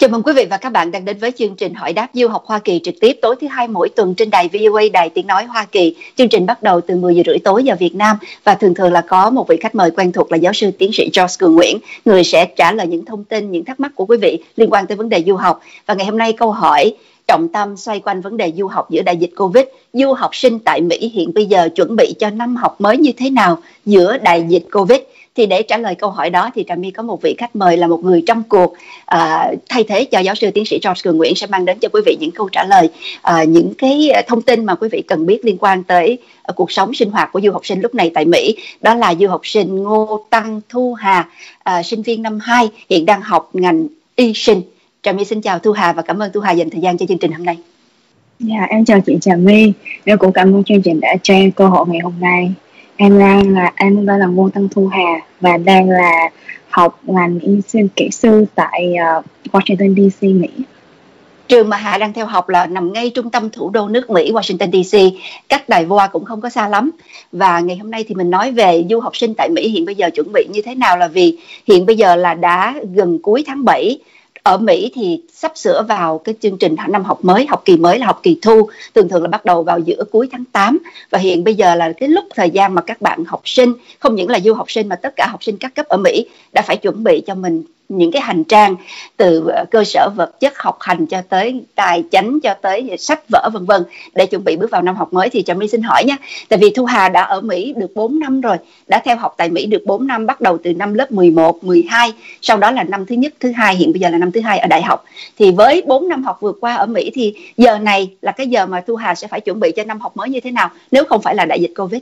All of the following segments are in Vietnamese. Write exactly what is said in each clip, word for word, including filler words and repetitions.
Chào mừng quý vị và các bạn đang đến với chương trình Hỏi đáp Du học Hoa Kỳ trực tiếp tối thứ hai mỗi tuần trên đài vê o a, đài tiếng nói Hoa Kỳ. Chương trình bắt đầu từ mười giờ rưỡi tối giờ Việt Nam và thường thường là có một vị khách mời quen thuộc là giáo sư tiến sĩ George Cường Nguyễn, người sẽ trả lời những thông tin, những thắc mắc của quý vị liên quan tới vấn đề du học. Và ngày hôm nay câu hỏi trọng tâm xoay quanh vấn đề du học giữa đại dịch Covid. Du học sinh tại Mỹ hiện bây giờ chuẩn bị cho năm học mới như thế nào giữa đại dịch Covid? Thì để trả lời câu hỏi đó thì Trà My có một vị khách mời là một người trong cuộc à, thay thế cho giáo sư tiến sĩ George Cường Nguyễn, sẽ mang đến cho quý vị những câu trả lời, à, những cái thông tin mà quý vị cần biết liên quan tới à, cuộc sống sinh hoạt của du học sinh lúc này tại Mỹ. Đó là du học sinh Ngô Tăng Thu Hà, à, sinh viên năm hai, hiện đang học ngành y sinh. Trà My xin chào Thu Hà và cảm ơn Thu Hà dành thời gian cho chương trình hôm nay. Dạ, em chào chị Trà My. Em cũng cảm ơn chương trình đã cho em cơ hội ngày hôm nay. Em đang là em đang là Ngô Tăng Thu Hà và đang là học ngành y sinh kỹ sư tại uh, Washington đê xê, Mỹ. Trường mà Hà đang theo học là nằm ngay trung tâm thủ đô nước Mỹ, Washington đê xê, cách đài vê o a cũng không có xa lắm. Và ngày hôm nay thì mình nói về du học sinh tại Mỹ hiện bây giờ chuẩn bị như thế nào, là vì hiện bây giờ là đã gần cuối tháng bảy. Ở Mỹ thì sắp sửa vào cái chương trình năm học mới, học kỳ mới là học kỳ thu, thường thường là bắt đầu vào giữa cuối tháng tám. Và hiện bây giờ là cái lúc thời gian mà các bạn học sinh, không những là du học sinh mà tất cả học sinh các cấp ở Mỹ đã phải chuẩn bị cho mình những cái hành trang từ cơ sở vật chất học hành cho tới tài chánh cho tới sách vở vân vân để chuẩn bị bước vào năm học mới. Thì Trà My xin hỏi nha, tại vì Thu Hà đã ở Mỹ được bốn năm rồi, đã theo học tại Mỹ được bốn năm, bắt đầu từ năm lớp mười một, mười hai, sau đó là năm thứ nhất, thứ hai, hiện bây giờ là năm thứ hai ở đại học. Thì với bốn năm học vừa qua ở Mỹ thì giờ này là cái giờ mà Thu Hà sẽ phải chuẩn bị cho năm học mới như thế nào nếu không phải là đại dịch Covid?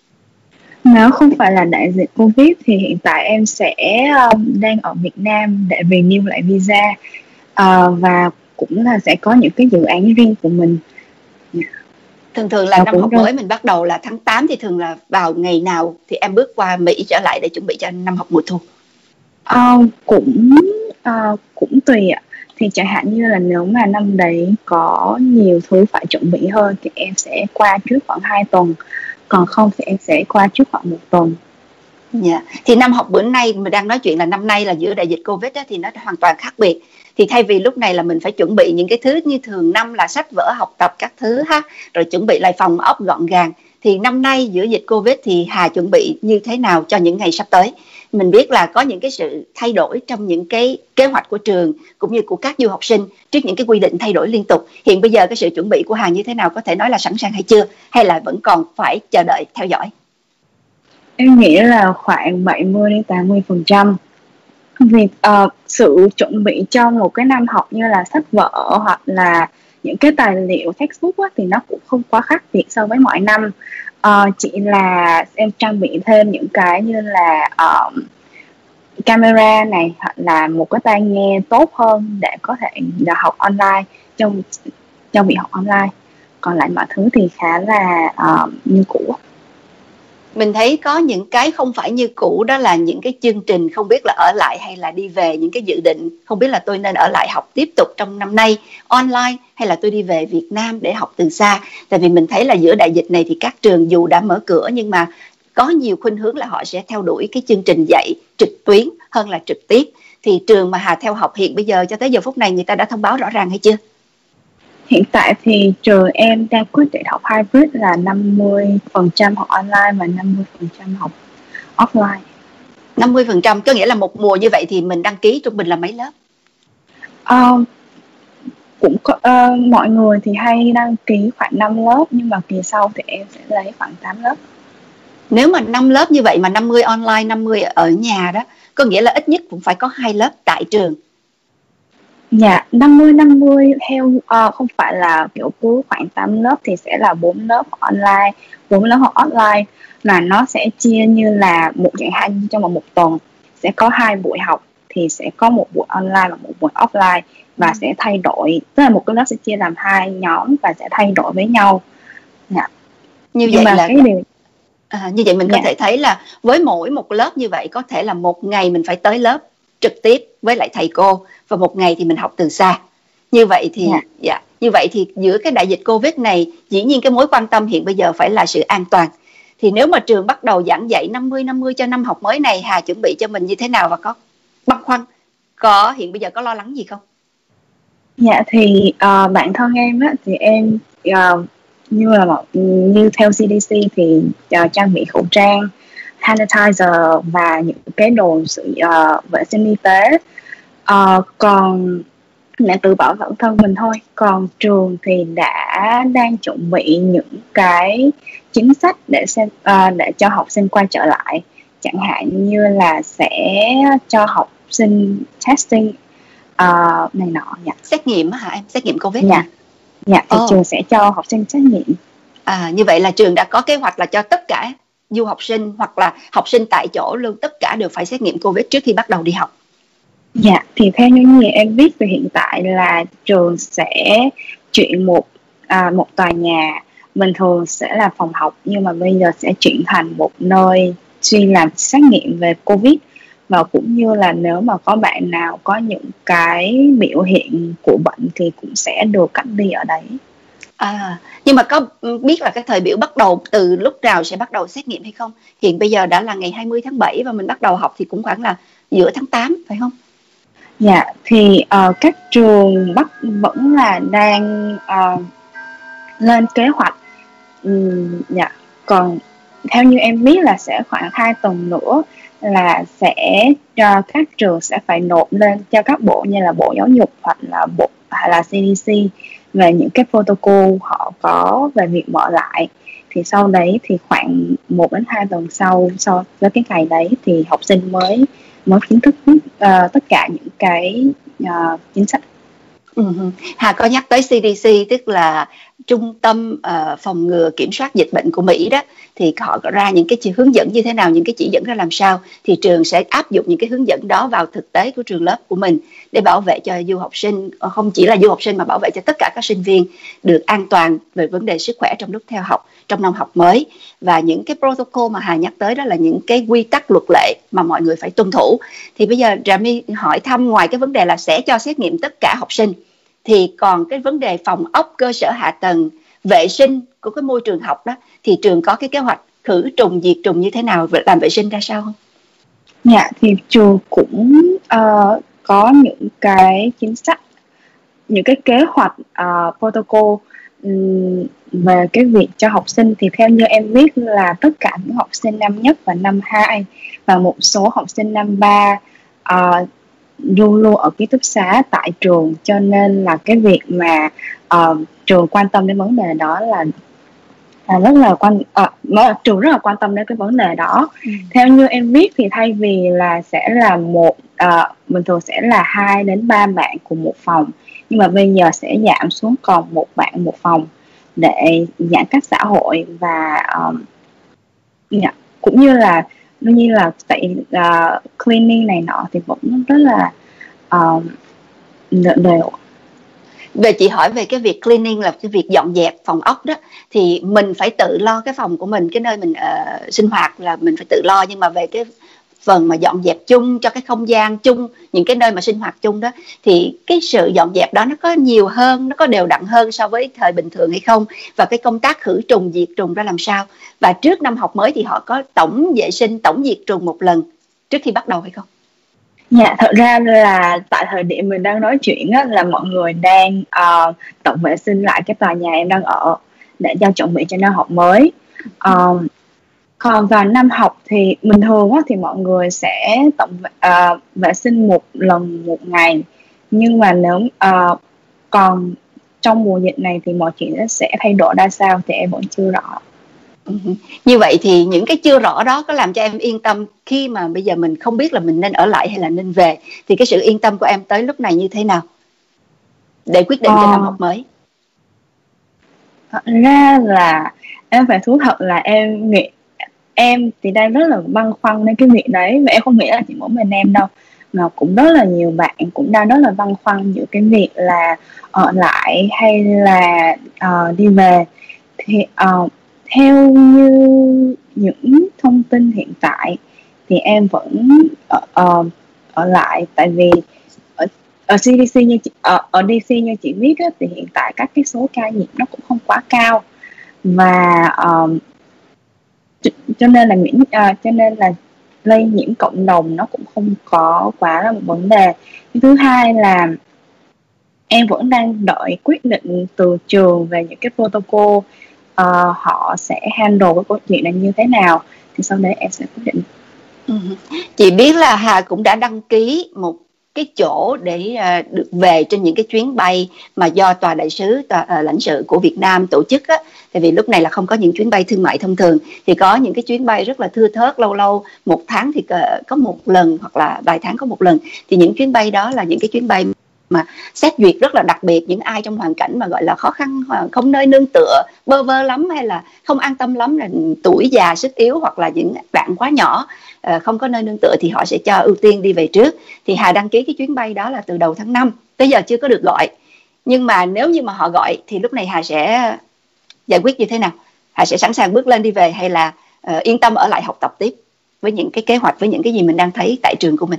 Nếu không phải là đại dịch Covid thì hiện tại em sẽ um, đang ở Việt Nam để renew lại visa, uh, và cũng là sẽ có những cái dự án riêng của mình. Thường thường là Đó năm học rồi. mới mình bắt đầu là tháng tám, thì thường là vào ngày nào thì em bước qua Mỹ trở lại để chuẩn bị cho năm học mùa thu? Uh, cũng uh, cũng tùy ạ. Thì chẳng hạn như là nếu mà năm đấy có nhiều thứ phải chuẩn bị hơn thì em sẽ qua trước khoảng hai tuần, còn không thì em sẽ qua trước khoảng một tuần. Yeah. Thì năm học bữa nay mình đang nói chuyện là năm nay là giữa đại dịch Covid đó, thì nó hoàn toàn khác biệt. Thì thay vì lúc này là mình phải chuẩn bị những cái thứ như thường năm là sách vở học tập các thứ ha, rồi chuẩn bị lại phòng ốc gọn gàng, thì năm nay giữa dịch Covid thì Hà chuẩn bị như thế nào cho những ngày sắp tới? Mình biết là có những cái sự thay đổi trong những cái kế hoạch của trường cũng như của các du học sinh trước những cái quy định thay đổi liên tục. Hiện bây giờ cái sự chuẩn bị của Hà như thế nào, có thể nói là sẵn sàng hay chưa, hay là vẫn còn phải chờ đợi theo dõi? Em nghĩ là khoảng bảy mươi đến tám mươi phần trăm. Vì uh, sự chuẩn bị cho một cái năm học như là sách vở hoặc là những cái tài liệu textbook á, thì nó cũng không quá khác biệt so với mọi năm. Uh, chỉ là em trang bị thêm những cái như là uh, camera này hoặc là một cái tai nghe tốt hơn để có thể là học online trong trong việc học online. Còn lại mọi thứ thì khá là uh, như cũ. Mình thấy có những cái không phải như cũ, đó là những cái chương trình không biết là ở lại hay là đi về, những cái dự định không biết là tôi nên ở lại học tiếp tục trong năm nay online hay là tôi đi về Việt Nam để học từ xa. Tại vì mình thấy là giữa đại dịch này thì các trường dù đã mở cửa nhưng mà có nhiều khuynh hướng là họ sẽ theo đuổi cái chương trình dạy trực tuyến hơn là trực tiếp. Thì trường mà Hà theo học hiện bây giờ cho tới giờ phút này người ta đã thông báo rõ ràng hay chưa? Hiện tại thì trường em đang quyết định học hybrid là năm mươi phần trăm học online và năm mươi phần trăm học offline. năm mươi phần trăm có nghĩa là một mùa như vậy thì mình đăng ký trung bình là mấy lớp? Uh, cũng có, uh, mọi người thì hay đăng ký khoảng năm lớp, nhưng mà kỳ sau thì em sẽ lấy khoảng tám lớp. Nếu mà năm lớp như vậy mà năm mươi online, năm mươi ở nhà đó, có nghĩa là ít nhất cũng phải có hai lớp tại trường. Dạ, năm mươi năm mươi theo uh, không phải là kiểu cứ khoảng tám lớp thì sẽ là bốn lớp online, bốn lớp học offline, là nó sẽ chia như là một dạng hai trong một, một tuần sẽ có hai buổi học, thì sẽ có một buổi online và một buổi offline, và ừ. sẽ thay đổi, tức là một cái lớp sẽ chia làm hai nhóm và sẽ thay đổi với nhau. Dạ. Như vậy là cái điều à, như vậy mình dạ. có thể thấy là với mỗi một lớp như vậy có thể là một ngày mình phải tới lớp trực tiếp với lại thầy cô và một ngày thì mình học từ xa. Như vậy thì dạ. dạ, như vậy thì giữa cái đại dịch Covid này, dĩ nhiên cái mối quan tâm hiện bây giờ phải là sự an toàn. Thì nếu mà trường bắt đầu giảng dạy năm mươi năm mươi cho năm học mới này, Hà chuẩn bị cho mình như thế nào và có băn khoăn, có hiện bây giờ có lo lắng gì không? Dạ thì ờ, bản thân em á thì em ờ, như là một như theo xê đê xê thì ờ, trang bị khẩu trang, sanitizer và những cái đồ sự ờ, vệ sinh y tế. Ờ, còn để tự bảo bản thân mình thôi, còn trường thì đã đang chuẩn bị những cái chính sách để xem ờ, để cho học sinh quay trở lại, chẳng hạn như là sẽ cho học sinh testing ờ, này nọ. Dạ. Xét nghiệm hả em, xét nghiệm Covid Dạ. hả? Dạ thì Ồ, trường sẽ cho học sinh xét nghiệm. à, như vậy là trường đã có kế hoạch là cho tất cả du học sinh hoặc là học sinh tại chỗ luôn, tất cả đều phải xét nghiệm Covid trước khi bắt đầu đi học. Dạ thì theo những gì em biết thì hiện tại là trường sẽ chuyển một à, một tòa nhà bình thường sẽ là phòng học, nhưng mà bây giờ sẽ chuyển thành một nơi chuyên làm xét nghiệm về Covid, và cũng như là nếu mà có bạn nào có những cái biểu hiện của bệnh thì cũng sẽ được cách ly ở đấy. À, nhưng mà có biết là cái thời biểu bắt đầu từ lúc nào sẽ bắt đầu xét nghiệm hay không? Hiện bây giờ đã là ngày hai mươi tháng bảy và mình bắt đầu học thì cũng khoảng là giữa tháng tám phải không? Dạ thì ờ, các trường Bắc vẫn là đang ờ, lên kế hoạch. Ừm, dạ. Còn theo như em biết là sẽ khoảng hai tuần nữa là sẽ cho các trường sẽ phải nộp lên cho các bộ như là Bộ Giáo dục hoặc là bộ hoặc là xê đê xê về những cái protocol họ có về việc mở lại. Thì sau đấy thì khoảng một đến hai tuần sau so với cái ngày đấy thì học sinh mới mới chính thức biết uh, tất cả những cái uh, chính sách. Ừ. Hà có nhắc tới xê đê xê, tức là trung tâm uh, phòng ngừa kiểm soát dịch bệnh của Mỹ đó, thì họ có ra những cái chỉ hướng dẫn như thế nào, những cái chỉ dẫn ra làm sao, thì trường sẽ áp dụng những cái hướng dẫn đó vào thực tế của trường lớp của mình để bảo vệ cho du học sinh, không chỉ là du học sinh mà bảo vệ cho tất cả các sinh viên được an toàn về vấn đề sức khỏe trong lúc theo học, trong năm học mới. Và những cái protocol mà Hà nhắc tới đó là những cái quy tắc luật lệ mà mọi người phải tuân thủ. Thì bây giờ Trà My hỏi thăm, ngoài cái vấn đề là sẽ cho xét nghiệm tất cả học sinh, thì còn cái vấn đề phòng ốc, cơ sở hạ tầng, vệ sinh của cái môi trường học đó, thì trường có cái kế hoạch khử trùng, diệt trùng như thế nào, làm vệ sinh ra sao không? Dạ thì trường cũng uh, có những cái chính sách, những cái kế hoạch uh, protocol um, về cái việc cho học sinh. Thì theo như em biết là tất cả những học sinh năm nhất và năm hai và một số học sinh năm ba uh, luôn luôn ở ký túc xá tại trường, cho nên là cái việc mà uh, trường quan tâm đến vấn đề đó là là rất là quan à, trường rất là quan tâm đến cái vấn đề đó. Ừ. Theo như em biết thì thay vì là sẽ là một à, bình thường sẽ là hai đến ba bạn cùng một phòng, nhưng mà bây giờ sẽ giảm xuống còn một bạn một phòng để giãn cách xã hội. Và um, yeah, cũng như là đương nhiên là tại uh, cleaning này nọ thì vẫn rất là um, đều. Về chị hỏi về cái việc cleaning, là cái việc dọn dẹp phòng ốc đó, thì mình phải tự lo cái phòng của mình, cái nơi mình uh, sinh hoạt là mình phải tự lo, nhưng mà về cái phần mà dọn dẹp chung cho cái không gian chung, những cái nơi mà sinh hoạt chung đó, thì cái sự dọn dẹp đó nó có nhiều hơn, nó có đều đặn hơn so với thời bình thường hay không? Và cái công tác khử trùng diệt trùng ra làm sao? Và trước năm học mới thì họ có tổng vệ sinh, tổng diệt trùng một lần trước khi bắt đầu hay không? Dạ, thật ra là tại thời điểm mình đang nói chuyện á, là mọi người đang uh, tổng vệ sinh lại cái tòa nhà em đang ở để cho chuẩn bị cho năm học mới. Uh, còn vào năm học thì bình thường á, thì mọi người sẽ tổng uh, vệ sinh một lần một ngày. Nhưng mà nếu uh, còn trong mùa dịch này thì mọi chuyện sẽ thay đổi ra sao thì em vẫn chưa rõ. Như vậy thì những cái chưa rõ đó có làm cho em yên tâm khi mà bây giờ mình không biết là mình nên ở lại hay là nên về, thì cái sự yên tâm của em tới lúc này như thế nào để quyết định cho năm học mới? Thật ra là em phải thú thật là em nghĩ em thì đang rất là băn khoăn đến cái việc đấy, và em không nghĩ là chỉ mỗi mình em đâu, mà cũng rất là nhiều bạn cũng đang rất là băn khoăn giữa cái việc là ở lại hay là uh, đi về. Thì uh, theo như những thông tin hiện tại thì em vẫn ở, uh, ở lại, tại vì ở, ở xê đê xê như chị, ở, ở đê xê như chị biết á, thì hiện tại các cái số ca nhiễm nó cũng không quá cao, và uh, cho nên là miễn uh, cho nên là lây nhiễm cộng đồng nó cũng không có quá là một vấn đề. Thứ hai là em vẫn đang đợi quyết định từ trường về những cái protocol, ờ, họ sẽ handle cái câu chuyện này như thế nào, thì sau đấy em sẽ quyết định. Ừ. Chị biết là Hà cũng đã đăng ký một cái chỗ để uh, được về trên những cái chuyến bay mà do tòa đại sứ, tòa uh, lãnh sự của Việt Nam tổ chức á. Tại vì lúc này là không có những chuyến bay thương mại thông thường, thì có những cái chuyến bay rất là thưa thớt, lâu lâu một tháng thì có một lần hoặc là vài tháng có một lần. Thì những chuyến bay đó là những cái chuyến bay mà xét duyệt rất là đặc biệt, những ai trong hoàn cảnh mà gọi là khó khăn, không nơi nương tựa, bơ vơ lắm, hay là không an tâm lắm, là tuổi già sức yếu, hoặc là những bạn quá nhỏ không có nơi nương tựa, thì họ sẽ cho ưu tiên đi về trước. Thì Hà đăng ký cái chuyến bay đó là từ đầu tháng năm tới giờ chưa có được gọi, nhưng mà nếu như mà họ gọi thì lúc này Hà sẽ giải quyết như thế nào? Hà sẽ sẵn sàng bước lên đi về, hay là uh, yên tâm ở lại học tập tiếp với những cái kế hoạch, với những cái gì mình đang thấy tại trường của mình?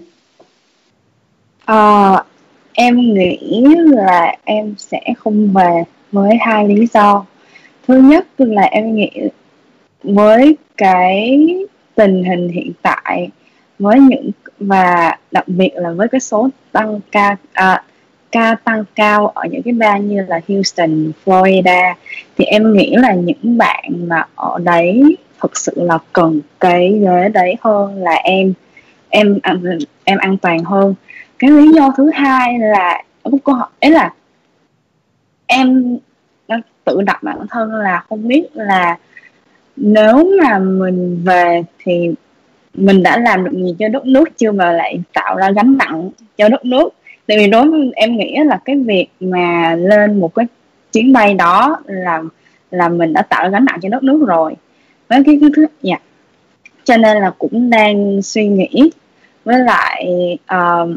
Ờ, em nghĩ là em sẽ không về với hai lý do. Thứ nhất là em nghĩ với cái tình hình hiện tại, với những và đặc biệt là với cái số tăng ca à, ca tăng cao ở những cái bang như là Houston, Florida, thì em nghĩ là những bạn mà ở đấy thực sự là cần cái ghế đấy hơn là em em em an toàn hơn. Cái lý do thứ hai là câu hỏi ấy là em đang tự đặt bản thân là không biết là nếu mà mình về thì mình đã làm được gì cho đất nước chưa mà lại tạo ra gánh nặng cho đất nước. Tại vì đối với em nghĩ là cái việc mà lên một cái chuyến bay đó là là mình đã tạo ra gánh nặng cho đất nước rồi. Với cái thứ dạ. Cho nên là cũng đang suy nghĩ. Với lại uh,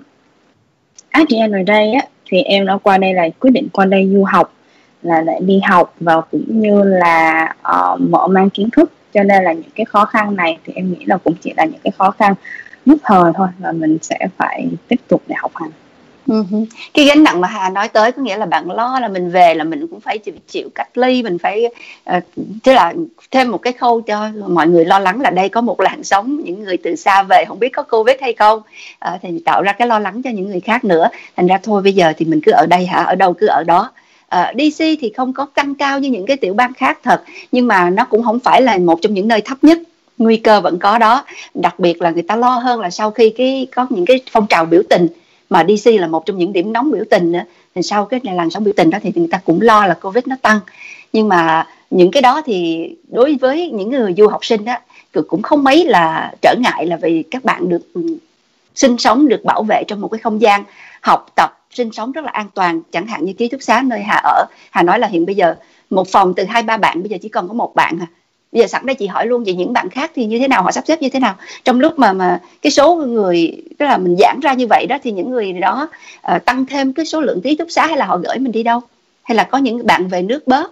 at the end of the day á, thì em đã qua đây là quyết định qua đây du học, là để đi học và cũng như là uh, mở mang kiến thức. Cho nên là những cái khó khăn này thì em nghĩ là cũng chỉ là những cái khó khăn nhất thời thôi, và mình sẽ phải tiếp tục để học hành. Uh-huh. Cái gánh nặng mà Hà nói tới có nghĩa là bạn lo là mình về là mình cũng phải chịu, chịu cách ly, mình phải uh, tức là thêm một cái khâu cho mọi người lo lắng là đây có một làn sóng những người từ xa về không biết có Covid hay không, uh, thì tạo ra cái lo lắng cho những người khác nữa. Thành ra thôi bây giờ thì mình cứ ở đây hả, ở đâu cứ ở đó. Uh, đê xê thì không có tăng cao như những cái tiểu bang khác thật, nhưng mà nó cũng không phải là một trong những nơi thấp nhất, nguy cơ vẫn có đó. Đặc biệt là người ta lo hơn là sau khi cái có những cái phong trào biểu tình, mà đê xê là một trong những điểm nóng biểu tình nữa, thì sau cái làn sóng biểu tình đó thì người ta cũng lo là Covid nó tăng. Nhưng mà những cái đó thì đối với những người du học sinh đó cũng không mấy là trở ngại, là vì các bạn được sinh sống, được bảo vệ trong một cái không gian học tập, sinh sống rất là an toàn. Chẳng hạn như ký túc xá nơi Hà ở, Hà nói là hiện bây giờ một phòng từ hai ba bạn bây giờ chỉ còn có một bạn à. Bây giờ sẵn đây chị hỏi luôn, về những bạn khác thì như thế nào, họ sắp xếp như thế nào trong lúc mà mà cái số người, tức là mình giãn ra như vậy đó, thì những người đó uh, tăng thêm cái số lượng ký túc xá, hay là họ gửi mình đi đâu, hay là có những bạn về nước bớt?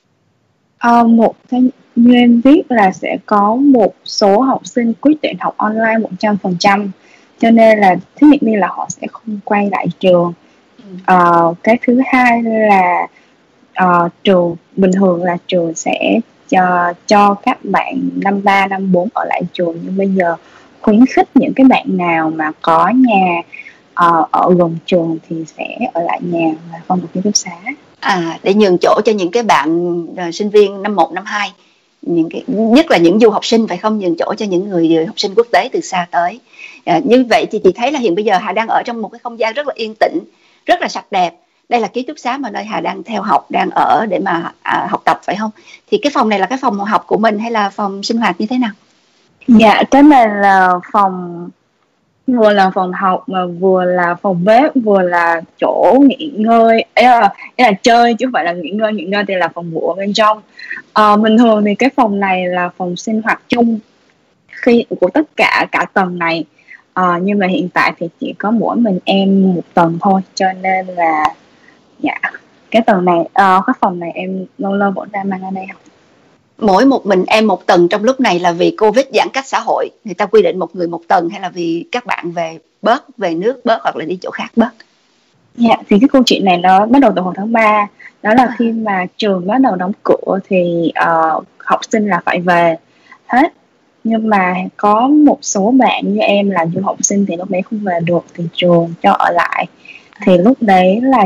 Uh, một cái như em biết là sẽ có một số học sinh quyết định học online một trăm phần trăm, cho nên là thứ nhất là họ sẽ không quay lại trường. Uh, cái thứ hai là uh, trường bình thường là trường sẽ cho cho các bạn năm ba năm bốn ở lại trường, nhưng bây giờ khuyến khích những cái bạn nào mà có nhà uh, ở gần trường thì sẽ ở lại nhà và không được ký túc xá. À, để nhường chỗ cho những cái bạn uh, sinh viên năm một, năm hai, những cái nhất là những du học sinh, phải không, nhường chỗ cho những người học sinh quốc tế từ xa tới. À, như vậy thì chị thấy là hiện bây giờ Hà đang ở trong một cái không gian rất là yên tĩnh, rất là sạch đẹp. Đây là ký túc xá mà nơi Hà đang theo học, đang ở để mà à, học tập, phải không? Thì cái phòng này là cái phòng học của mình hay là phòng sinh hoạt như thế nào? Dạ, cái này là phòng, vừa là phòng học mà vừa là phòng bếp, vừa là chỗ nghỉ ngơi, ấy là, ấy là chơi chứ không phải là nghỉ ngơi. Nghỉ ngơi thì là phòng ngủ ở bên trong. À, bình thường thì cái phòng này là phòng sinh hoạt chung khi của tất cả cả tầng này. À, nhưng mà hiện tại thì chỉ có mỗi mình em một tầng thôi, cho nên là dạ cái tầng này, uh, cái phòng này em lâu lâu vẫn đang mang ở đây học. Mỗi một mình em một tầng trong lúc này là vì Covid giãn cách xã hội, người ta quy định một người một tầng, hay là vì các bạn về bớt, về nước bớt, hoặc là đi chỗ khác bớt? Dạ, thì cái câu chuyện này nó bắt đầu từ hồi tháng ba. Đó là khi mà trường bắt đầu đóng cửa thì uh, học sinh là phải về hết. Nhưng mà có một số bạn như em là du học sinh thì lúc đấy không về được thì trường cho ở lại. Thì lúc đấy là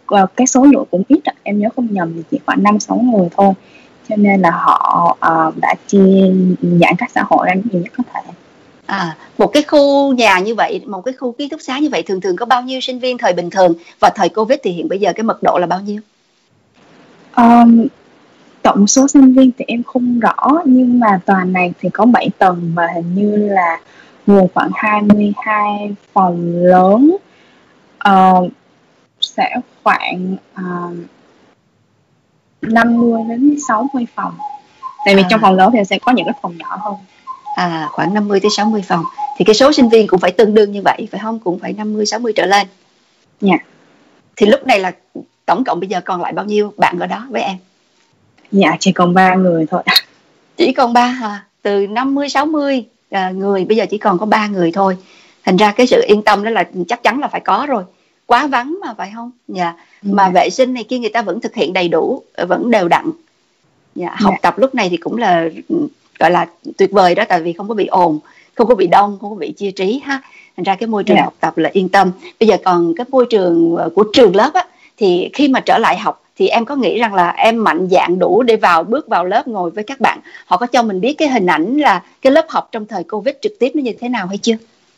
ờ, cái số lượng cũng ít, em nhớ không nhầm thì chỉ khoảng năm sáu người thôi, cho nên là họ uh, đã chia giãn cách xã hội ra nhiều nhất có thể. À, một cái khu nhà như vậy, một cái khu ký túc xá như vậy thường thường có bao nhiêu sinh viên thời bình thường, và thời Covid thì hiện bây giờ cái mật độ là bao nhiêu? Um, tổng số sinh viên thì em không rõ, nhưng mà tòa này thì có bảy tầng và hình như là gồm khoảng hai mươi hai phòng lớn, uh, sẽ khoảng uh, năm mươi đến sáu mươi phòng. Tại vì À. trong phòng lớn thì sẽ có những cái phòng nhỏ hơn. À, khoảng năm mươi tới sáu mươi phòng. Thì cái số sinh viên cũng phải tương đương như vậy, phải không? Cũng phải năm mươi sáu mươi trở lên. Dạ. Thì lúc này là tổng cộng bây giờ còn lại bao nhiêu bạn ở đó với em? Dạ, chỉ còn ba người thôi. Chỉ còn ba hả? Từ năm mươi sáu mươi à, người bây giờ chỉ còn có ba người thôi. Thành ra cái sự yên tâm đó là chắc chắn là phải có rồi. Quá vắng mà, phải không? Dạ. Ừ. Mà vệ sinh này kia người ta vẫn thực hiện đầy đủ, vẫn đều đặn. Dạ. Học Dạ. tập lúc này thì cũng là gọi là tuyệt vời đó, tại vì không có bị ồn, không có bị đông, không có bị chia trí ha. Thành ra cái môi trường Dạ. học tập là yên tâm. Bây giờ còn cái môi trường của trường lớp á, thì khi mà trở lại học thì em có nghĩ rằng là em mạnh dạn đủ để vào bước vào lớp ngồi với các bạn, họ có cho mình biết cái hình ảnh là cái lớp học trong thời Covid trực tiếp nó như thế nào hay chưa?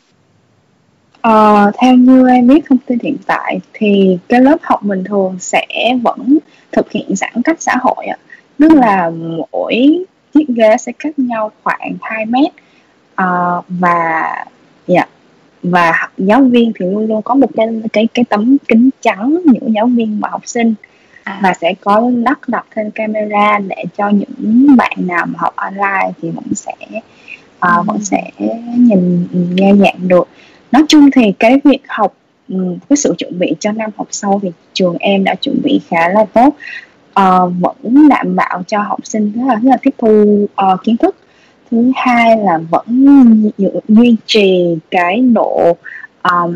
Ờ, theo như em biết thông tin hiện tại thì cái lớp học bình thường sẽ vẫn thực hiện giãn cách xã hội ạ. Tức là mỗi chiếc ghế sẽ cách nhau khoảng hai mét, uh, và dạ, và giáo viên thì luôn luôn có một cái cái cái tấm kính chắn giữa giáo viên và học sinh, À. và sẽ có lắp đặt thêm camera để cho những bạn nào mà học online thì vẫn sẽ uh, ừ. vẫn sẽ nhìn nghe giảng được. Nói chung thì cái việc học, cái sự chuẩn bị cho năm học sau thì trường em đã chuẩn bị khá là tốt, uh, vẫn đảm bảo cho học sinh rất là, rất là tiếp thu uh, kiến thức. Thứ hai là vẫn duy trì cái độ um,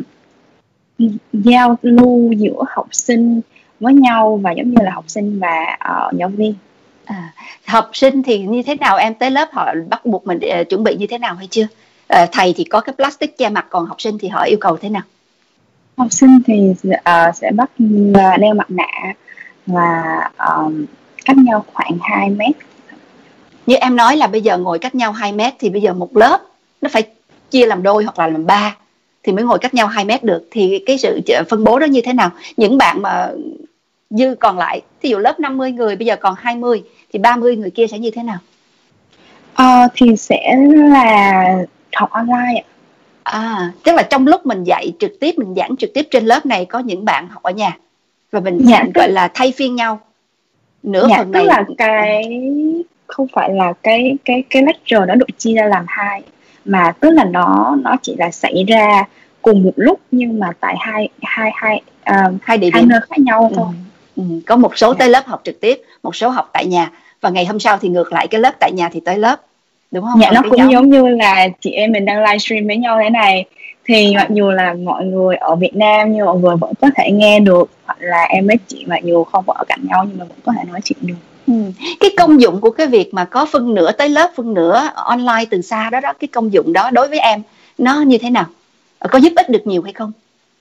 giao lưu giữa học sinh với nhau, và giống như là học sinh và uh, giáo viên. À, học sinh thì như thế nào em? Tới lớp họ bắt buộc mình uh, chuẩn bị như thế nào hay chưa? Uh, thầy thì có cái plastic che mặt, còn học sinh thì họ yêu cầu thế nào? Học sinh thì uh, sẽ bắt uh, đeo mặt nạ và um, cách nhau khoảng hai mét. Như em nói là bây giờ ngồi cách nhau hai mét, thì bây giờ một lớp nó phải chia làm đôi hoặc là làm ba thì mới ngồi cách nhau hai mét được. Thì cái sự phân bố đó như thế nào? Những bạn mà dư còn lại, ví dụ lớp năm mươi người bây giờ còn hai mươi, thì ba mươi người kia sẽ như thế nào? Uh, thì sẽ là học online ạ. À, tức là trong lúc mình dạy trực tiếp, mình giảng trực tiếp trên lớp này, có những bạn học ở nhà và mình dạ, gọi là thay phiên nhau. Nửa dạ, phần tức này là cái không phải là cái cái cái lecture nó được chia ra làm hai, mà tức là nó nó chỉ là xảy ra cùng một lúc, nhưng mà tại hai hai hai uh, hai địa hai điểm nơi khác nhau thôi. Ừ. Ừ. Có một số tới lớp học trực tiếp, một số học tại nhà, và ngày hôm sau thì ngược lại, cái lớp tại nhà thì tới lớp, đúng không? Dạ, nó cũng nhóm. giống như là chị em mình đang livestream với nhau thế này, thì à. mặc dù là mọi người ở Việt Nam nhưng mọi người vẫn có thể nghe được, hoặc là em với chị mặc dù không ở cạnh nhau nhưng mà vẫn có thể nói chuyện được. Ừ. Cái công dụng của cái việc mà có phân nửa tới lớp, phân nửa online từ xa đó đó, cái công dụng đó đối với em nó như thế nào? Có giúp ích được nhiều hay không?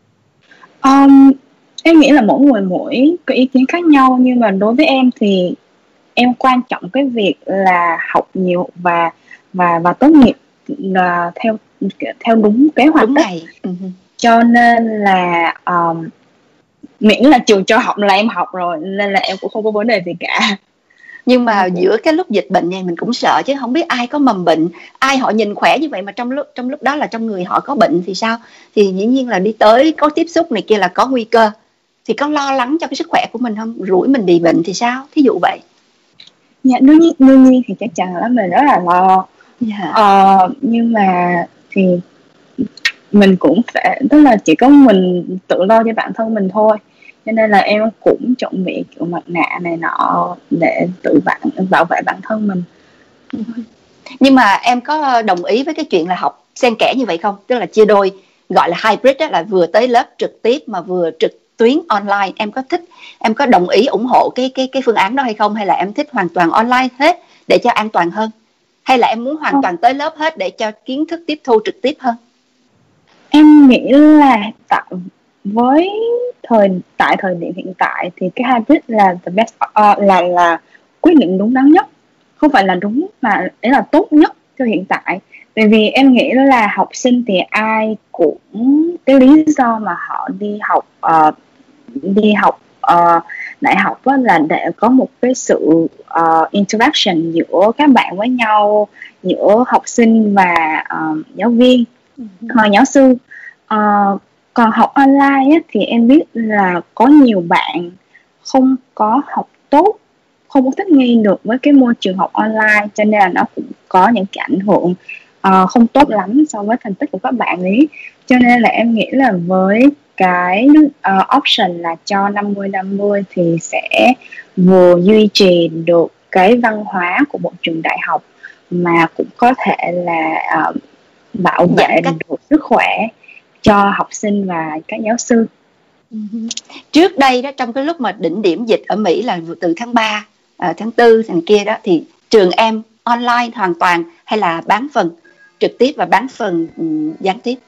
Um, em nghĩ là mỗi người mỗi cái ý kiến khác nhau, nhưng mà đối với em thì em quan trọng cái việc là học nhiều và và và tốt nghiệp là theo theo đúng kế hoạch đúng đó. ngày. Uh-huh. Cho nên là um, miễn là trường cho học là em học rồi, nên là em cũng không có vấn đề gì cả. Nhưng mà ừ. giữa cái lúc dịch bệnh này mình cũng sợ chứ, không biết ai có mầm bệnh, ai họ nhìn khỏe như vậy mà trong lúc trong lúc đó là trong người họ có bệnh thì sao? Thì dĩ nhiên là đi tới có tiếp xúc này kia là có nguy cơ. Thì có lo lắng cho cái sức khỏe của mình không? Rủi mình bị bệnh thì sao? Thí dụ vậy. Dạ, đương nhiên, đương nhiên thì chắc chắn là mình rất là lo. Yeah. Ờ, nhưng mà thì mình cũng phải, tức là chỉ có mình tự lo cho bản thân mình thôi, cho nên là em cũng chuẩn bị kiểu mặt nạ này nọ để tự bạn bảo vệ bản thân mình. Nhưng mà em có đồng ý với cái chuyện là học xen kẽ như vậy không? Tức là chia đôi, gọi là hybrid đó, là vừa tới lớp trực tiếp mà vừa trực tuyến online. Em có thích, em có đồng ý ủng hộ cái cái cái phương án đó hay không? Hay là em thích hoàn toàn online hết để cho an toàn hơn? Hay là em muốn hoàn không. toàn tới lớp hết để cho kiến thức tiếp thu trực tiếp hơn? Em nghĩ là tạo với thời tại thời điểm hiện tại thì cái hybrid là the best, uh, là là quyết định đúng đắn nhất, không phải là đúng mà đấy là tốt nhất cho hiện tại. Tại vì em nghĩ là học sinh thì ai cũng, cái lý do mà họ đi học uh, đi học uh, đại học á, là để có một cái sự uh, interaction giữa các bạn với nhau, giữa học sinh và uh, giáo viên hoặc giáo sư. Uh, còn học online á, thì em biết là có nhiều bạn không có học tốt, không có thích nghi được với cái môi trường học online, cho nên là nó cũng có những cái ảnh hưởng uh, không tốt lắm so với thành tích của các bạn ấy. Cho nên là em nghĩ là với cái uh, option là cho năm mươi năm mươi thì sẽ vừa duy trì được cái văn hóa của một trường đại học, mà cũng có thể là uh, bảo vệ được sức khỏe cho học sinh và các giáo sư. Trước đây đó, trong cái lúc mà đỉnh điểm dịch ở Mỹ là từ tháng ba, tháng tư thành kia đó, thì trường em online hoàn toàn hay là bán phần trực tiếp và bán phần um, gián tiếp?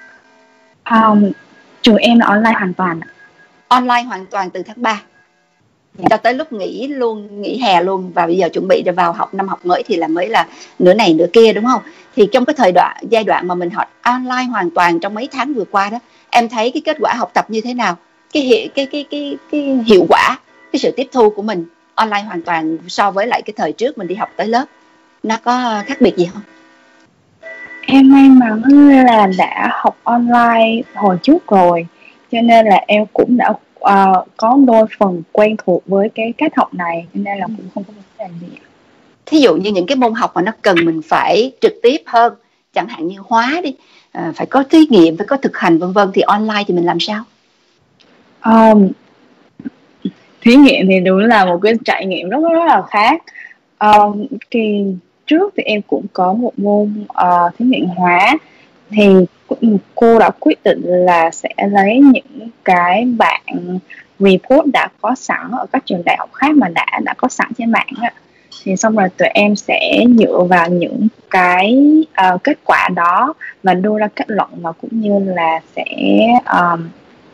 Um, trường em là online hoàn toàn. Online hoàn toàn từ tháng ba cho tới lúc nghỉ luôn, nghỉ hè luôn, và bây giờ chuẩn bị để vào học năm học mới thì là mới là nửa này nửa kia, đúng không? Thì trong cái thời đoạn giai đoạn mà mình học online hoàn toàn trong mấy tháng vừa qua đó, em thấy cái kết quả học tập như thế nào? Cái hiệu cái cái cái cái hiệu quả, cái sự tiếp thu của mình online hoàn toàn so với lại cái thời trước mình đi học tới lớp, nó có khác biệt gì không? Em may mắn là đã học online hồi trước rồi, cho nên là em cũng đã uh, có đôi phần quen thuộc với cái cách học này, cho nên là cũng không có vấn đề gì. Thí dụ như những cái môn học mà nó cần mình phải trực tiếp hơn, chẳng hạn như hóa đi, à, phải có thí nghiệm, phải có thực hành vân vân, thì online thì mình làm sao? Um, thí nghiệm thì đúng là một cái trải nghiệm rất rất là khác. Um, kỳ trước thì em cũng có một môn uh, thí nghiệm hóa, thì cô đã quyết định là sẽ lấy những cái bạn report đã có sẵn ở các trường đại học khác mà đã đã có sẵn trên mạng á, thì xong rồi tụi em sẽ dựa vào những cái uh, kết quả đó và đưa ra kết luận, và cũng như là sẽ um,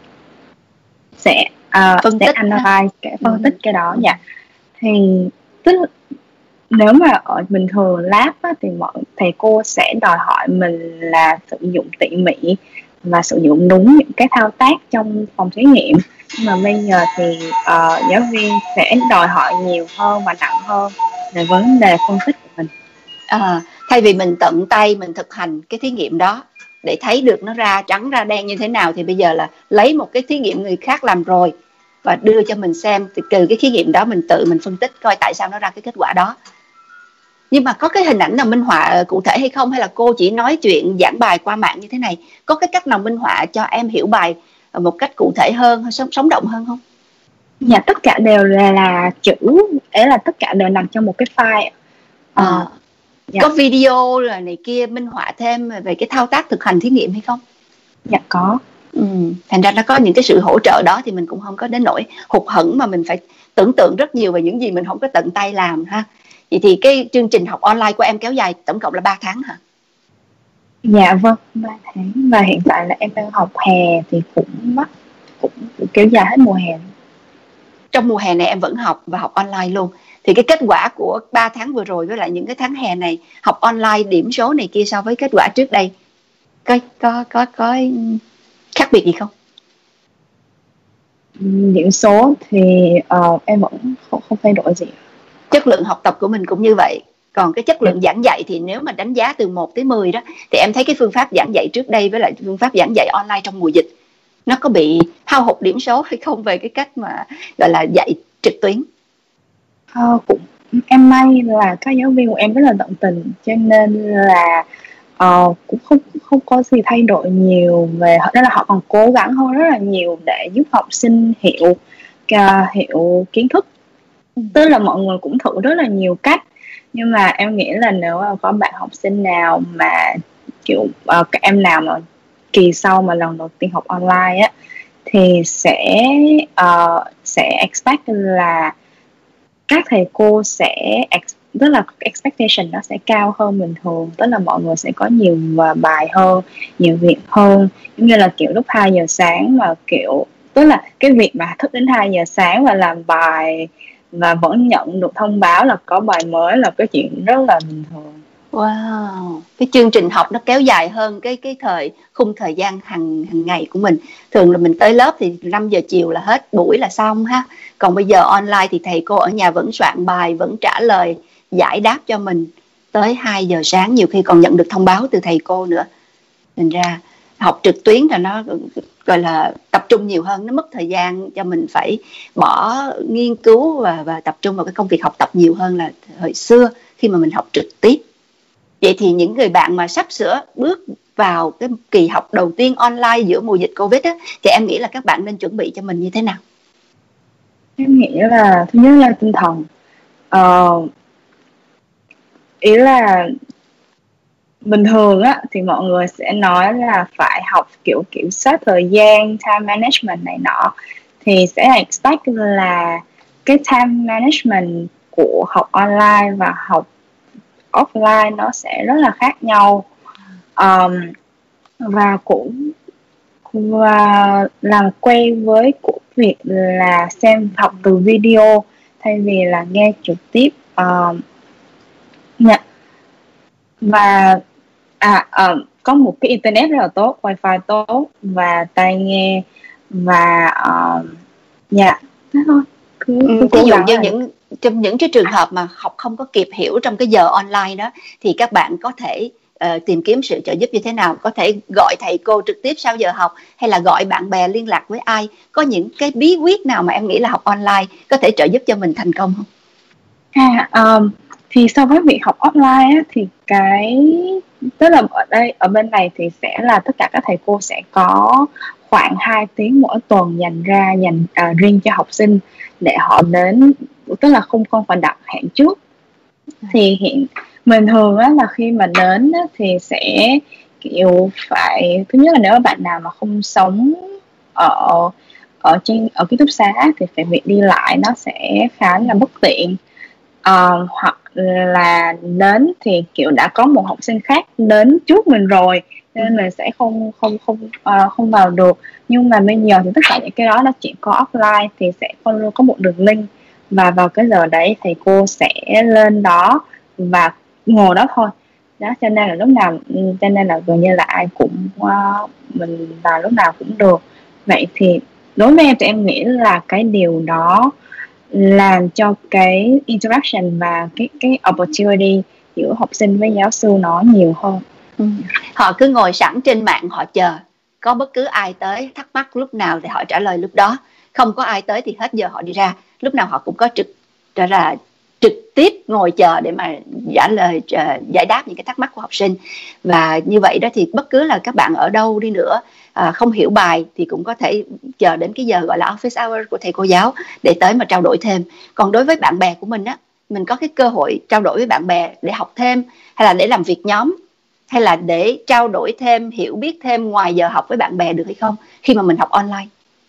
sẽ uh, phân sẽ tích analyze cái phân tích cái đó. Dạ, thì tức nếu mà ở bình thường lab á, thì mọi thầy cô sẽ đòi hỏi mình là sử dụng tỉ mỉ và sử dụng đúng những cái thao tác trong phòng thí nghiệm, nhưng mà bây giờ thì uh, giáo viên sẽ đòi hỏi nhiều hơn và nặng hơn về vấn đề phân tích của mình. À, thay vì mình tận tay mình thực hành cái thí nghiệm đó để thấy được nó ra trắng ra đen như thế nào, thì bây giờ là lấy một cái thí nghiệm người khác làm rồi và đưa cho mình xem, thì từ cái thí nghiệm đó mình tự mình phân tích coi tại sao nó ra cái kết quả đó. Nhưng mà có cái hình ảnh nào minh họa cụ thể hay không, hay là cô chỉ nói chuyện giảng bài qua mạng như thế này? Có cái cách nào minh họa cho em hiểu bài một cách cụ thể hơn, sống sống động hơn không? Dạ, tất cả đều là, là chữ, ấy là tất cả đều nằm trong một cái file. À, à, dạ. Có video rồi này kia minh họa thêm về cái thao tác thực hành thí nghiệm hay không? Dạ có. Ừ, thành ra nó có những cái sự hỗ trợ đó thì mình cũng không có đến nỗi hụt hẫng mà mình phải tưởng tượng rất nhiều về những gì mình không có tận tay làm ha. Vậy thì cái chương trình học online của em kéo dài tổng cộng là ba tháng hả? Dạ vâng, ba tháng, và hiện tại là em đang học hè thì cũng mất cũng, cũng kéo dài hết mùa hè. Trong mùa hè này em vẫn học và học online luôn. Thì cái kết quả của ba tháng vừa rồi với lại những cái tháng hè này học online, điểm số này kia so với kết quả trước đây có có có có khác biệt gì không? Điểm số thì uh, em vẫn không, không thay đổi gì. Chất lượng học tập của mình cũng như vậy. Còn cái chất lượng giảng dạy thì nếu mà đánh giá từ một tới mười đó, thì em thấy cái phương pháp giảng dạy trước đây với lại phương pháp giảng dạy online trong mùa dịch, nó có bị hao hụt điểm số hay không về cái cách mà gọi là dạy trực tuyến? Uh, cũng em may là các giáo viên của em rất là tận tình, cho nên là uh, cũng không không có gì thay đổi nhiều về đó, là họ còn cố gắng hơn rất là nhiều để giúp học sinh hiểu uh, hiểu kiến thức. Tức là mọi người cũng thử rất là nhiều cách, nhưng mà em nghĩ là nếu mà có bạn học sinh nào mà kiểu uh, các em nào mà kỳ sau mà lần đầu tiên học online á, thì sẽ uh, sẽ expect là các thầy cô sẽ tức là expectation nó sẽ cao hơn bình thường, tức là mọi người sẽ có nhiều và bài hơn, nhiều việc hơn. Giống như là kiểu lúc hai giờ sáng mà kiểu, tức là cái việc mà thức đến hai giờ sáng và làm bài và vẫn nhận được thông báo là có bài mới là cái chuyện rất là bình thường. Wow, cái chương trình học nó kéo dài hơn cái cái thời khung thời gian hàng hàng ngày của mình. Thường là mình tới lớp thì năm giờ chiều là hết buổi là xong ha. Còn bây giờ online thì thầy cô ở nhà vẫn soạn bài, vẫn trả lời, giải đáp cho mình tới hai giờ sáng, nhiều khi còn nhận được thông báo từ thầy cô nữa. Thành ra học trực tuyến là nó gọi là tập trung nhiều hơn, nó mất thời gian cho mình phải bỏ nghiên cứu và và tập trung vào cái công việc học tập nhiều hơn là hồi xưa khi mà mình học trực tiếp. Vậy thì những người bạn mà sắp sửa bước vào cái kỳ học đầu tiên online giữa mùa dịch Covid á, thì em nghĩ là các bạn nên chuẩn bị cho mình như thế nào? Em nghĩ là thứ nhất là tinh thần. Ờ, ý là bình thường á thì mọi người sẽ nói là phải học kiểu kiểm soát thời gian, time management này nọ, thì sẽ expect là cái time management của học online và học offline nó sẽ rất là khác nhau. um, và cũng và làm quen với của việc là xem học từ video thay vì là nghe trực tiếp. um, yeah. và à um, có một cái internet rất là tốt, wifi tốt và tai nghe và um, dạ thế thôi, cứ, Ừ, cứ ví cố dụ gắng như là những trong những cái trường hợp mà học không có kịp hiểu trong cái giờ online đó, thì các bạn có thể ờ, tìm kiếm sự trợ giúp như thế nào? Có thể gọi thầy cô trực tiếp sau giờ học, hay là gọi bạn bè liên lạc với ai? Có những cái bí quyết nào mà em nghĩ là học online có thể trợ giúp cho mình thành công không? à, um, thì so với việc học offline á, thì cái tức là ở đây ở bên này thì sẽ là tất cả các thầy cô sẽ có khoảng hai tiếng mỗi tuần dành ra dành à, riêng cho học sinh để họ đến, tức là không không phải đặt hẹn trước. Thì hiện bình thường á là khi mà đến á, thì sẽ kiểu phải, thứ nhất là nếu mà bạn nào mà không sống ở ở trên ở ký túc xá thì phải việc đi lại nó sẽ khá là bất tiện. Ờ, hoặc là đến thì kiểu đã có một học sinh khác đến trước mình rồi nên mình sẽ không không không uh, không vào được. Nhưng mà bây giờ thì tất cả những cái đó nó chỉ có offline, thì sẽ có có một đường link và vào cái giờ đấy thầy cô sẽ lên đó và ngồi đó thôi. Đó, cho nên là lúc nào cho nên là gần như là ai cũng uh, mình vào lúc nào cũng được. Vậy thì đối với em thì em nghĩ là cái điều đó làm cho cái interaction và cái cái opportunity giữa học sinh với giáo sư nó nhiều hơn. Ừ. Họ cứ ngồi sẵn trên mạng, họ chờ có bất cứ ai tới thắc mắc lúc nào thì họ trả lời lúc đó, không có ai tới thì hết giờ họ đi ra. Lúc nào họ cũng có trực ra là trực tiếp ngồi chờ để mà trả lời giải đáp những cái thắc mắc của học sinh. Và như vậy đó thì bất cứ là các bạn ở đâu đi nữa, à, không hiểu bài thì cũng có thể chờ đến cái giờ gọi là office hour của thầy cô giáo để tới mà trao đổi thêm. Còn đối với bạn bè của mình á, mình có cái cơ hội trao đổi với bạn bè để học thêm, hay là để làm việc nhóm, hay là để trao đổi thêm, hiểu biết thêm ngoài giờ học với bạn bè được hay không khi mà mình học online?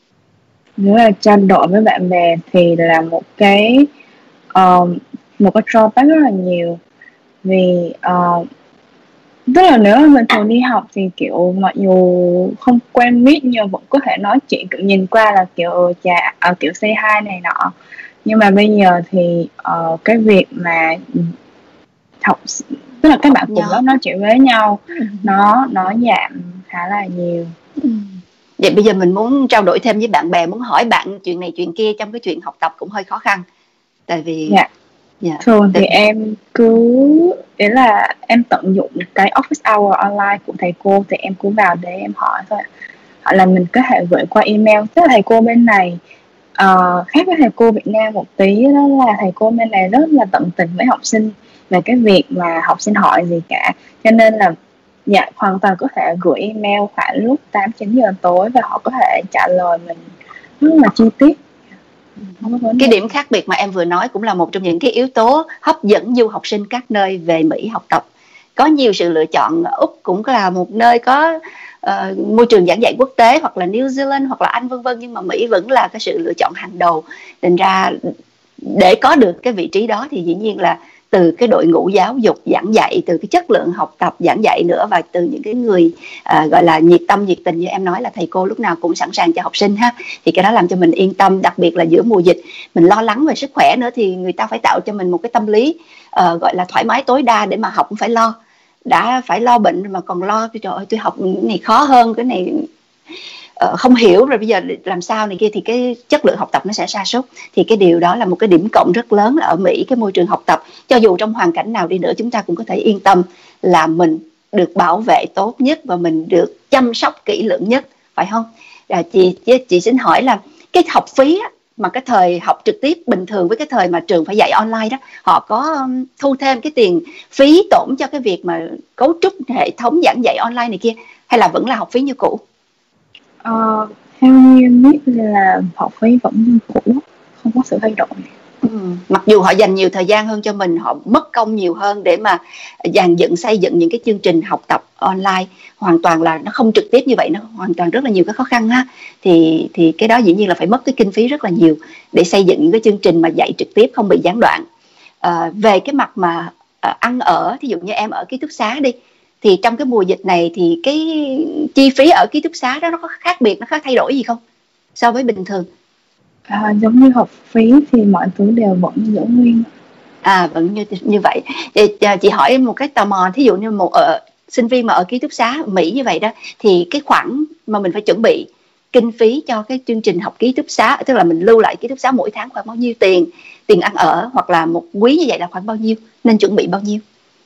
Nếu là trao đổi với bạn bè thì là một cái um, một cái drawback rất là nhiều. Vì uh, tức là nếu mà mình thường đi học thì kiểu mặc dù không quen biết nhưng vẫn có thể nói chuyện, kiểu nhìn qua là kiểu ừ, chà uh, kiểu say hi này nọ. Nhưng mà bây giờ thì uh, cái việc mà học, tức là các bạn cùng lớp nói chuyện với nhau, nó nó giảm khá là nhiều. Ừ. Vậy bây giờ mình muốn trao đổi thêm với bạn bè, muốn hỏi bạn chuyện này chuyện kia trong cái chuyện học tập cũng hơi khó khăn. Tại vì dạ. Dạ. Thường thì em cứ ý là em tận dụng cái office hour online của thầy cô, thì em cứ vào để em hỏi thôi. Hoặc là mình có thể gửi qua email. Tức là thầy cô bên này uh, khác với thầy cô Việt Nam một tí, đó là thầy cô bên này rất là tận tình với học sinh về cái việc mà học sinh hỏi gì cả. Cho nên là dạ, hoàn toàn có thể gửi email khoảng lúc tám chín giờ tối và họ có thể trả lời mình rất là chi tiết. Cái điểm khác biệt mà em vừa nói cũng là một trong những cái yếu tố hấp dẫn du học sinh các nơi về Mỹ học tập. Có nhiều sự lựa chọn. Úc cũng là một nơi có uh, môi trường giảng dạy quốc tế, hoặc là New Zealand hoặc là Anh vân vân, nhưng mà Mỹ vẫn là cái sự lựa chọn hàng đầu. Thành ra để có được cái vị trí đó thì dĩ nhiên là từ cái đội ngũ giáo dục giảng dạy, từ cái chất lượng học tập giảng dạy nữa, và từ những cái người à, gọi là nhiệt tâm nhiệt tình như em nói, là thầy cô lúc nào cũng sẵn sàng cho học sinh ha. Thì cái đó làm cho mình yên tâm, đặc biệt là giữa mùa dịch mình lo lắng về sức khỏe nữa, thì người ta phải tạo cho mình một cái tâm lý uh, gọi là thoải mái tối đa để mà học cũng phải lo. Đã phải lo bệnh mà còn lo trời ơi tôi học cái này khó hơn, cái này uh, không hiểu rồi bây giờ làm sao này kia, thì cái chất lượng học tập nó sẽ sa sút. Thì cái điều đó là một cái điểm cộng rất lớn ở Mỹ, cái môi trường học tập cho dù trong hoàn cảnh nào đi nữa chúng ta cũng có thể yên tâm là mình được bảo vệ tốt nhất và mình được chăm sóc kỹ lưỡng nhất, phải không? À, chị, chị chị xin hỏi là cái học phí á, mà cái thời học trực tiếp bình thường với cái thời mà trường phải dạy online đó, họ có um, thu thêm cái tiền phí tổn cho cái việc mà cấu trúc hệ thống giảng dạy online này kia, hay là vẫn là học phí như cũ? Ờ, theo như em biết là học phí vẫn như cũ, không có sự thay đổi. Ừ. Mặc dù họ dành nhiều thời gian hơn cho mình, họ mất công nhiều hơn để mà dàn dựng xây dựng những cái chương trình học tập online hoàn toàn là nó không trực tiếp như vậy, nó hoàn toàn rất là nhiều cái khó khăn ha. Thì thì cái đó dĩ nhiên là phải mất cái kinh phí rất là nhiều để xây dựng những cái chương trình mà dạy trực tiếp không bị gián đoạn. À, về cái mặt mà à, ăn ở, thí dụ như em ở ký túc xá đi, thì trong cái mùa dịch này thì cái chi phí ở ký túc xá đó nó có khác biệt, nó có thay đổi gì không so với bình thường? À, giống như học phí thì mọi thứ đều vẫn giữ nguyên. À vẫn như như vậy. Thì, chị hỏi một cái tò mò, thí dụ như một ở sinh viên mà ở ký túc xá ở Mỹ như vậy đó, thì cái khoản mà mình phải chuẩn bị kinh phí cho cái chương trình học ký túc xá, tức là mình lưu lại ký túc xá mỗi tháng khoảng bao nhiêu tiền, tiền ăn ở hoặc là một quý như vậy là khoảng bao nhiêu, nên chuẩn bị bao nhiêu?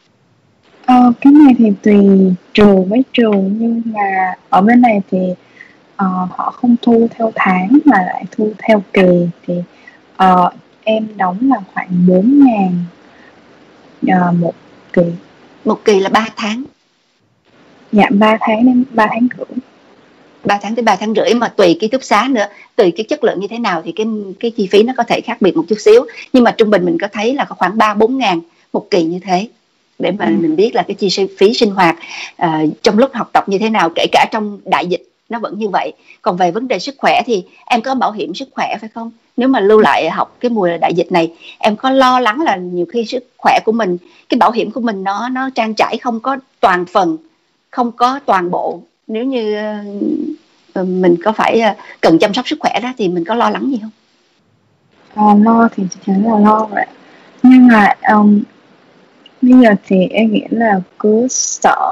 Ờ, cái này thì tùy trường với trường, nhưng mà ở bên này thì uh, họ không thu theo tháng mà lại thu theo kỳ. Thì uh, em đóng là khoảng bốn ngàn uh, một kỳ. Một kỳ là ba tháng? Dạ ba tháng đến ba tháng rưỡi. ba tháng tới ba tháng rưỡi, mà tùy ký túc xá nữa, tùy cái chất lượng như thế nào thì cái cái chi phí nó có thể khác biệt một chút xíu, nhưng mà trung bình mình có thấy là có khoảng ba bốn ngàn một kỳ như thế, để mà ừ. mình biết là cái chi phí sinh hoạt uh, trong lúc học tập như thế nào, kể cả trong đại dịch nó vẫn như vậy. Còn về vấn đề sức khỏe thì em có bảo hiểm sức khỏe phải không? Nếu mà lưu lại học cái mùa đại dịch này, em có lo lắng là nhiều khi sức khỏe của mình, cái bảo hiểm của mình nó nó trang trải không có toàn phần, không có toàn bộ, nếu như uh, mình có phải uh, cần chăm sóc sức khỏe đó, thì mình có lo lắng gì không? À, lo thì chắc chắn là lo vậy, nhưng mà um, bây giờ thì em nghĩ là cứ sợ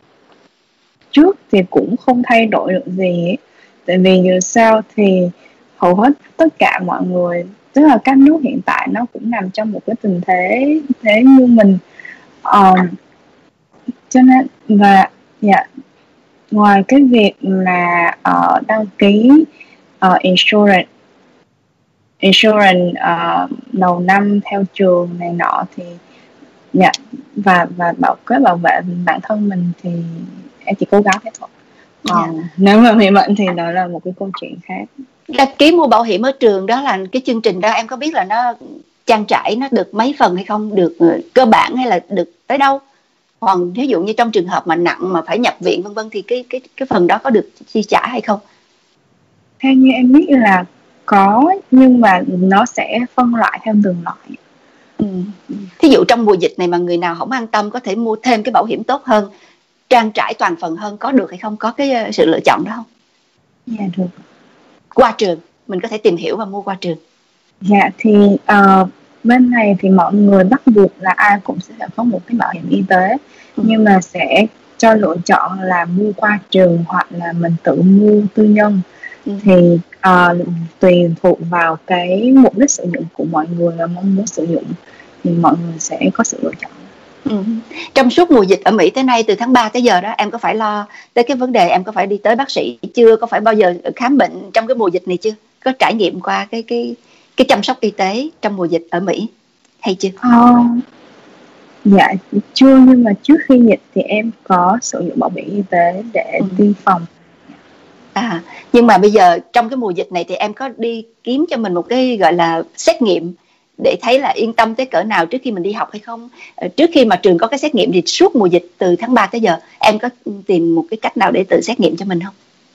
trước thì cũng không thay đổi được gì ấy. Tại vì dù sao thì hầu hết tất cả mọi người, tức là các nước hiện tại nó cũng nằm trong một cái tình thế thế như mình, um, cho nên và dạ, ngoài cái việc là uh, đăng ký uh, insurance insurance uh, đầu năm theo trường này nọ thì dạ, và và bảo cái bảo vệ bản thân mình thì em chỉ cố gắng thế thôi. Còn yeah. nếu mà bị bệnh thì đó là một cái câu chuyện khác. Đăng ký mua bảo hiểm ở trường đó là cái chương trình đó, em có biết là nó trang trải nó được mấy phần hay không, được cơ bản hay là được tới đâu? Còn ví dụ như trong trường hợp mà nặng mà phải nhập viện vân vân thì cái cái cái phần đó có được chi trả hay không? Theo như em biết là có, nhưng mà nó sẽ phân loại theo từng loại. Ừ. Thí dụ trong mùa dịch này mà người nào không an tâm có thể mua thêm cái bảo hiểm tốt hơn, trang trải toàn phần hơn, có được hay không? Có cái sự lựa chọn đó không? Dạ được. Qua trường, mình có thể tìm hiểu và mua qua trường. Dạ thì uh, bên này thì mọi người bắt buộc là ai cũng sẽ phải có một cái bảo hiểm y tế, ừ. nhưng mà sẽ cho lựa chọn là mua qua trường hoặc là mình tự mua tư nhân. Ừ. Thì uh, tùy thuộc vào cái mục đích sử dụng của mọi người và mong muốn sử dụng thì mọi người sẽ có sự lựa chọn. Ừ. Trong suốt mùa dịch ở Mỹ tới nay, từ tháng ba tới giờ đó, em có phải lo tới cái vấn đề em có phải đi tới bác sĩ chưa, có phải bao giờ khám bệnh trong cái mùa dịch này chưa, có trải nghiệm qua cái cái cái chăm sóc y tế trong mùa dịch ở Mỹ hay chưa? Ờ, dạ chưa, nhưng mà trước khi dịch thì em có sử dụng bảo hiểm y tế để ừ. tiêm phòng. À, nhưng mà bây giờ trong cái mùa dịch này thì em có đi kiếm cho mình một cái gọi là xét nghiệm để thấy là yên tâm tới cỡ nào trước khi mình đi học hay không? Trước khi mà trường có cái xét nghiệm thì suốt mùa dịch từ tháng ba tới giờ em có tìm một cái cách nào để tự xét nghiệm cho mình không?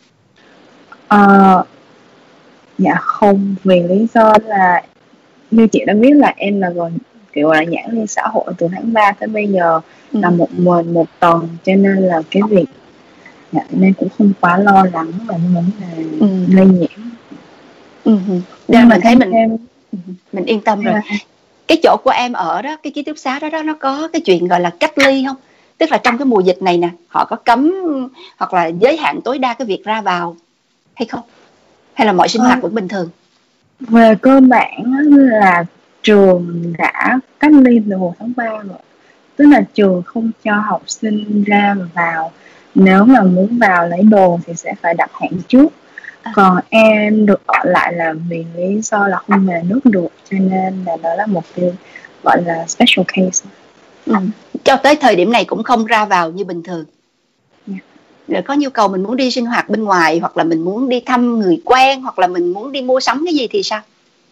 Ờ, dạ không, vì lý do là như chị đã biết là em là gần kiểu là giãn liên xã hội từ tháng ba tới bây giờ Ừ. là một mình một tuần, cho nên là cái việc dạ, nên cũng không quá lo lắng về vấn đề Ừ. lây nhiễm. Ừ. Nên Nhưng mà mình thấy thêm mình thêm ừ, mình yên tâm rồi. thêm Cái chỗ của em ở đó, cái ký túc xá đó đó, nó có cái chuyện gọi là cách ly không? Tức là trong cái mùa dịch này nè, họ có cấm hoặc là giới hạn tối đa cái việc ra vào hay không? Hay là mọi sinh ờ, hoạt vẫn bình thường? về cơ bản á là trường đã cách ly từ hồi tháng ba rồi, tức là trường không cho học sinh ra và vào, nếu mà muốn vào lấy đồ thì sẽ phải đặt hẹn trước. À. Còn em được ở lại là vì lý do là không về nước được, cho nên là đó là một cái gọi là special case. Ừ. Cho tới thời điểm này cũng không ra vào như bình thường. Yeah. Rồi có nhu cầu mình muốn đi sinh hoạt bên ngoài, hoặc là mình muốn đi thăm người quen, hoặc là mình muốn đi mua sắm cái gì thì sao?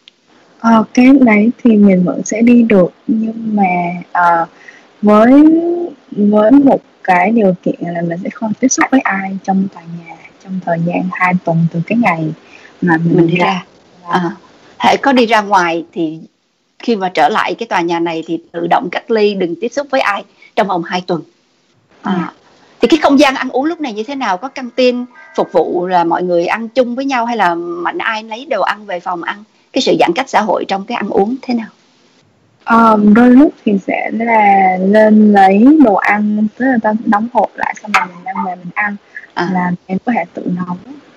Ờ, cái đấy thì mình vẫn sẽ đi được, nhưng mà ờ, với với một cái điều kiện là mình sẽ không tiếp xúc với ai trong tòa nhà trong thời gian hai tuần từ cái ngày mà mình, Mình đi ra. ra. À, hễ có đi ra ngoài thì khi mà trở lại cái tòa nhà này thì tự động cách ly, đừng tiếp xúc với ai trong vòng hai tuần. À, Yeah. thì cái không gian ăn uống lúc này như thế nào? Có căng tin phục vụ là mọi người ăn chung với nhau, hay là mạnh ai lấy đồ ăn về phòng ăn? Cái sự giãn cách xã hội trong cái ăn uống thế nào? Ờ, đôi lúc thì sẽ là lên lấy đồ ăn, tức là ta đóng hộp lại xong rồi mình đem về mình ăn, À, là em có thể tự nấu.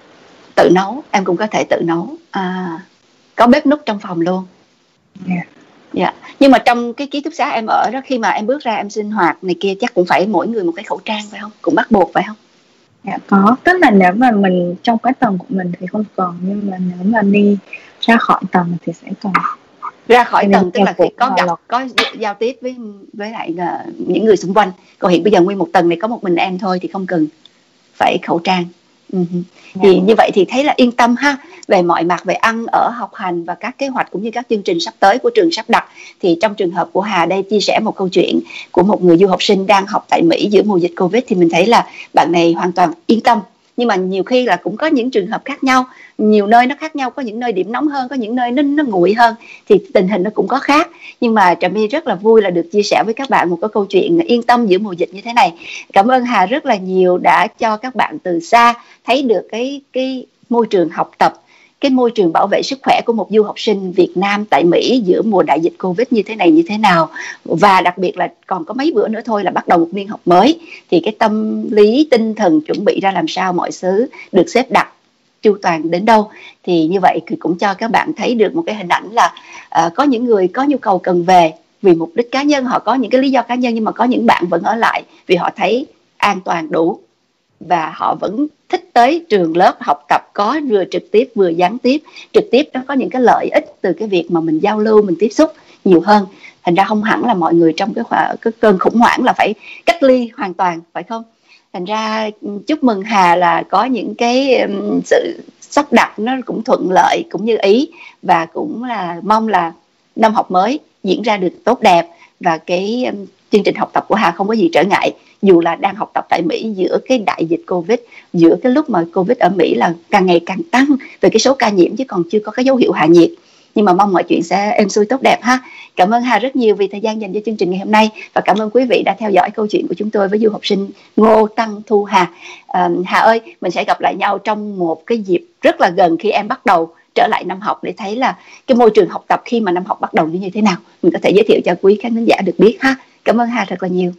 tự nấu, em cũng có thể tự nấu. À, có bếp núc trong phòng luôn. Yeah. Dạ. Nhưng mà trong cái ký túc xá em ở đó, khi mà em bước ra em sinh hoạt này kia, chắc cũng phải mỗi người một cái khẩu trang phải không? Cũng bắt buộc phải không? Dạ có, tức là nếu mà mình trong cái tầng của mình thì không cần, nhưng mà nếu mà đi ra khỏi tầng thì sẽ cần. Ra khỏi Tại vì tầng tức nhà là khi cũ có là gặp, luật. có giao tiếp với với lại uh, những người xung quanh. Còn hiện bây giờ nguyên một tầng này có một mình em thôi thì không cần phải khẩu trang. Uh-huh. Dạ. Thì như vậy thì thấy là yên tâm ha, về mọi mặt, về ăn ở, học hành và các kế hoạch cũng như các chương trình sắp tới của trường sắp đặt. Thì trong trường hợp của Hà đây chia sẻ một câu chuyện của một người du học sinh đang học tại Mỹ giữa mùa dịch Covid, thì mình thấy là bạn này hoàn toàn yên tâm. Nhưng mà nhiều khi là cũng có những trường hợp khác nhau, nhiều nơi nó khác nhau, có những nơi điểm nóng hơn, có những nơi nó, nó nguội hơn, thì tình hình nó cũng có khác. Nhưng mà Trà My rất là vui là được chia sẻ với các bạn một cái câu chuyện yên tâm giữa mùa dịch như thế này. Cảm ơn Hà rất là nhiều đã cho các bạn từ xa thấy được cái cái môi trường học tập, cái môi trường bảo vệ sức khỏe của một du học sinh Việt Nam tại Mỹ giữa mùa đại dịch Covid như thế này như thế nào. Và đặc biệt là còn có mấy bữa nữa thôi là bắt đầu một niên học mới, thì cái tâm lý tinh thần chuẩn bị ra làm sao, mọi thứ được xếp đặt chu toàn đến đâu. Thì như vậy thì cũng cho các bạn thấy được một cái hình ảnh là uh, có những người có nhu cầu cần về vì mục đích cá nhân, họ có những cái lý do cá nhân, nhưng mà có những bạn vẫn ở lại vì họ thấy an toàn đủ và họ vẫn thích tới trường lớp học tập, có vừa trực tiếp vừa gián tiếp. Trực tiếp nó có những cái lợi ích từ cái việc mà mình giao lưu, mình tiếp xúc nhiều hơn. Thành ra không hẳn là mọi người trong cái, cái cơn khủng hoảng là phải cách ly hoàn toàn, phải không? Thành ra chúc mừng Hà là có những cái um, sự sắp đặt nó cũng thuận lợi cũng như ý, và cũng là mong là năm học mới diễn ra được tốt đẹp, và cái um, chương trình học tập của Hà không có gì trở ngại, dù là đang học tập tại Mỹ giữa cái đại dịch Covid, giữa cái lúc mà Covid ở Mỹ là càng ngày càng tăng về cái số ca nhiễm chứ còn chưa có cái dấu hiệu hạ nhiệt. Nhưng mà mong mọi chuyện sẽ êm xuôi tốt đẹp ha. Cảm ơn Hà rất nhiều vì thời gian dành cho chương trình ngày hôm nay, và cảm ơn quý vị đã theo dõi câu chuyện của chúng tôi với du học sinh Ngô Tăng Thu Hà. À, Hà ơi, mình sẽ gặp lại nhau trong một cái dịp rất là gần khi em bắt đầu trở lại năm học, để thấy là cái môi trường học tập khi mà năm học bắt đầu như thế nào. Mình có thể giới thiệu cho quý khán giả được biết ha. Cảm ơn Hà thật là nhiều.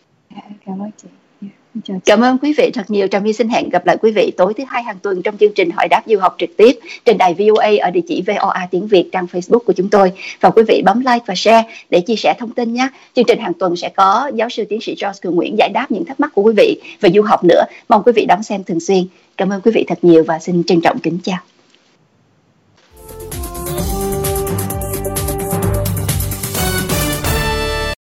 Cảm ơn chị. Cảm ơn quý vị thật nhiều. Trà My xin hẹn gặp lại quý vị tối thứ hai hàng tuần trong chương trình Hỏi đáp du học trực tiếp trên đài vê o a ở địa chỉ vê o a tiếng Việt, trang Facebook của chúng tôi. Và quý vị bấm like và share để chia sẻ thông tin nhé. Chương trình hàng tuần sẽ có giáo sư tiến sĩ George Cường Nguyễn giải đáp những thắc mắc của quý vị về du học nữa. Mong quý vị đón xem thường xuyên. Cảm ơn quý vị thật nhiều và xin trân trọng kính chào.